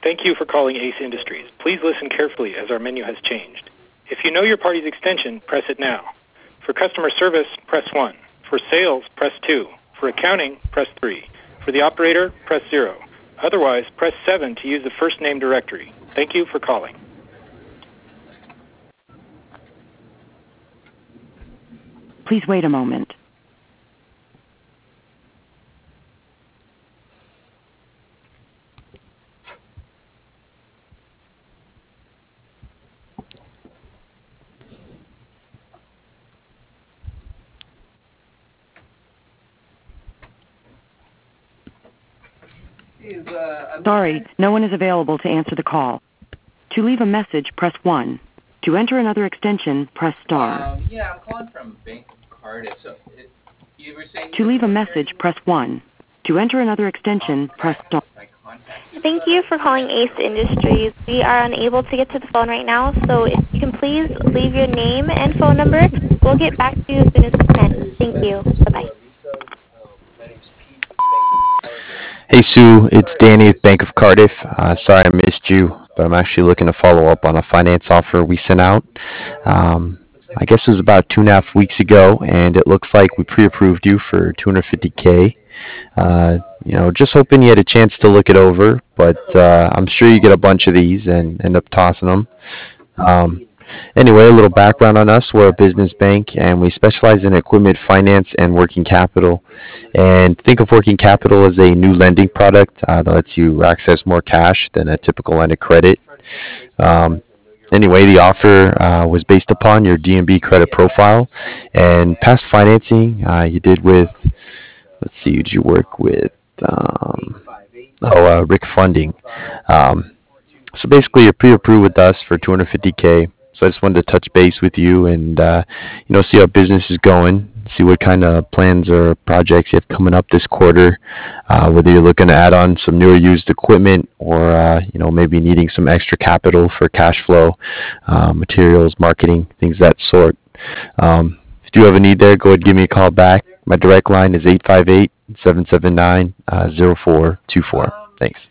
Thank you for calling Ace Industries. Please listen carefully as our menu has changed. If you know your party's extension, press it now. For customer service, press 1. For sales, press 2. For accounting, press 3. For the operator, press 0. Otherwise, press 7 to use the first name directory. Thank you for calling. Please wait a moment. Sorry, no one is available to answer the call. To leave a message, press 1. To enter another extension, press star. Yeah, I'm calling from Bank of Cardiff. So you were saying to leave a message, press 1. To enter another extension, press star. Thank you for calling Ace Industries. We are unable to get to the phone right now, so if you can please leave your name and phone number, we'll get back to you as soon as we can. Thank you. Bye-bye. Hey Sue, it's Danny at Bank of Cardiff. Sorry I missed you, but I'm actually looking to follow up on a finance offer we sent out. I guess it was about 2.5 weeks ago, and it looks like we pre-approved you for 250K. Just hoping you had a chance to look it over, but I'm sure you get a bunch of these and end up tossing them. Um, Anyway, a little background on us. We're a business bank, and we specialize in equipment finance and working capital. And think of working capital as a new lending product that lets you access more cash than a typical line of credit. Um, Anyway, the offer was based upon your DNB credit profile and past financing you did with, let's see, who did you work with? Rick Funding. Um, so basically, you're pre-approved with us for 250K. So I just wanted to touch base with you and see how business is going, see what kind of plans or projects you have coming up this quarter. Whether you're looking to add on some newer used equipment or maybe needing some extra capital for cash flow, materials, marketing, things of that sort. If you do have a need there, go ahead and give me a call back. My direct line is 858-779-0424. Thanks.